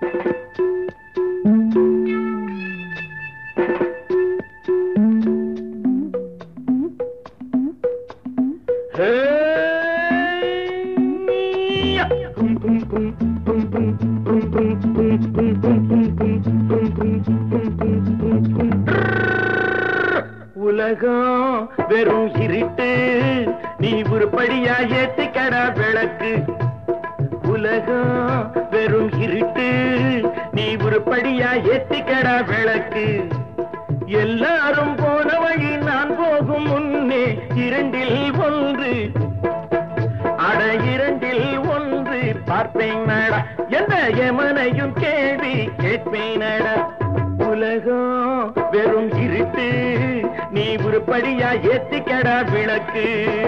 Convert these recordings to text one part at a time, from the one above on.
உலகம் வெறும் இருட்டு, நீ உருப்படியா ஏத்திக்கடா விளக்கு. உலகம் வெறும் இருட்டு, நீ உருப்படியா ஏத்திக்கடா விளக்கு. எல்லாரும் போன வழி நான் போகும் முன்னே இரண்டில் ஒன்று, அட இரண்டில் ஒன்று பார்ப்பேன் நடா, எந்த எமனையும் கேள்வி கேட்பேன் நடா. உலகம் வெறும் இருட்டு, நீ உருப்படியா ஏத்திக்கடா விளக்கு.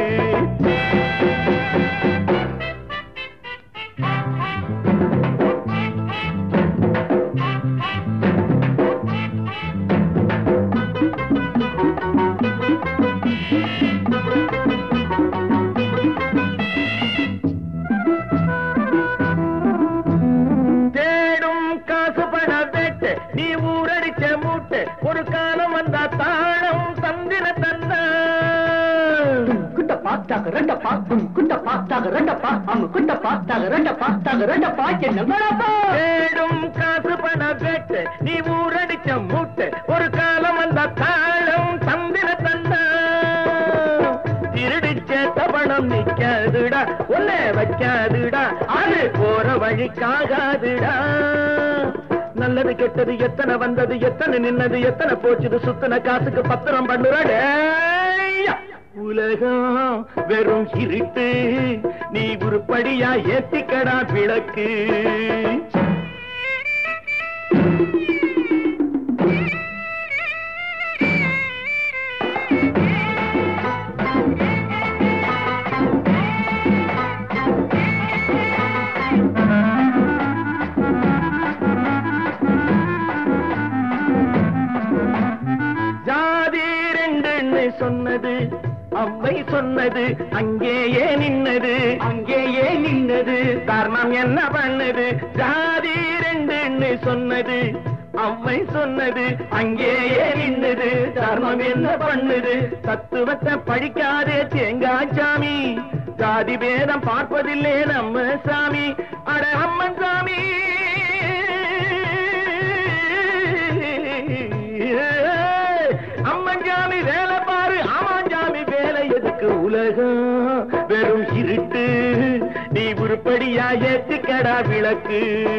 தேடும் காசு பண வேட்டு, நீ ஊரடிச்ச மூட்டு, ஒரு காலம் வந்தா தாழம் தந்திர தந்தா. குட்ட பாத்தாக ரெண்டப்பா, குட்ட பாத்தாக ரெண்டப்பா, குட்ட பாத்தாக ரெண்டப்பா, ரெண்டப்பா என்னப்பா. தேடும் காசு பண வேட்டு, நீ ஊரடிச்ச மூட்டு, ஒரு காலம் வந்தா தாழம் தந்திர தந்தா. திருடிச்ச தபணம் நிக்காதுடா, ஒன்னே வைக்காதுடா, அது போற வழிக்காகாதுடா. நல்லது கெட்டது எத்தனை வந்தது, எத்தனை நின்னது, எத்தனை போச்சுது, சுத்தன காசுக்கு பத்திரம் பண்ணுறாடே. உலகம் வெறும் இருட்டு, நீ உருப்படியா ஏத்திக்கடா விளக்கு. ஜாதி ரெண்டுன்னு சொன்னது அம்மை சொன்னது, அங்கேயே நின்னது, அங்கேயே நின்னது. காரணம் என்ன பண்ணது? ஜாதி ரெண்டுன்னு சொன்னது அம்மை சொன்னது, அங்கேயே நின்னது, காரணம் என்ன பண்ணுது? தத்துவத்தை படிக்காதே தேங்காச்சாமி, ஜாதி பேதம் பார்ப்பதில்லே நம்ம சாமி. அட அம்மன் சாமி, அம்மஞ்சாமி வேலை பாரு, ஆமாஞ்சாமி வேலை எதுக்கு? உலகம் வெறும் இருட்டு, நீ உருப்படியா ஏத்திக்கடா விளக்கு.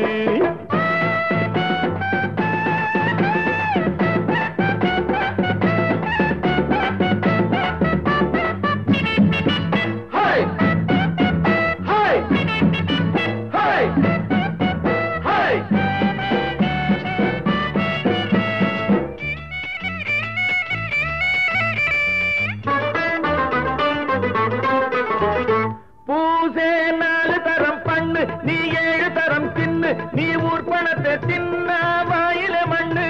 பூசே 4 தரம் பண்ணு, நீ 7 தரம் தின்னு, நீ ஊர் பணத்தை தின்ன வாயில மண்ணு.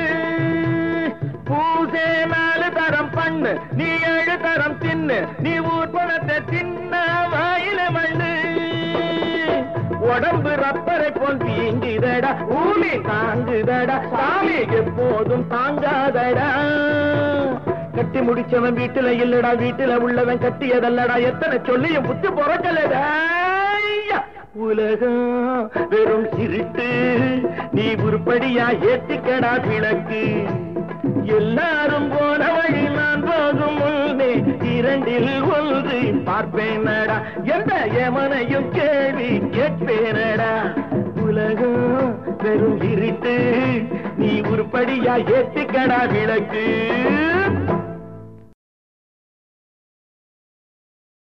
பூசே 4 தரம் பண்ணு, நீ 7 தரம் தின்னு, நீ ஊர் பணத்தை தின்ன வாயில மண்ணு. உடம்பு ரப்பரை போல் வீங்குதடா, ஊமி தாங்குதடா, சாமி எப்போதும் தாங்காதடா. கட்டி முடிச்சவன் வீட்டுல இல்லடா, வீட்டுல உள்ளவன் கட்டியதல்லடா, எத்தனை சொல்லியும் புத்து பொறக்கலடா. உலகம் வெறும் இருட்டு, நீ உருப்படியா ஏத்திக்கடா விளக்கு. எல்லாரும் போன வழி நான் போகும் முன்னே இரண்டில் ஒன்று பார்ப்பேனடா, எந்த எமனையும் கேள்வி கேட்பேனடா. உலகம் வெறும் இருட்டு, நீ உருப்படியா ஏத்திக்கடா விளக்கு.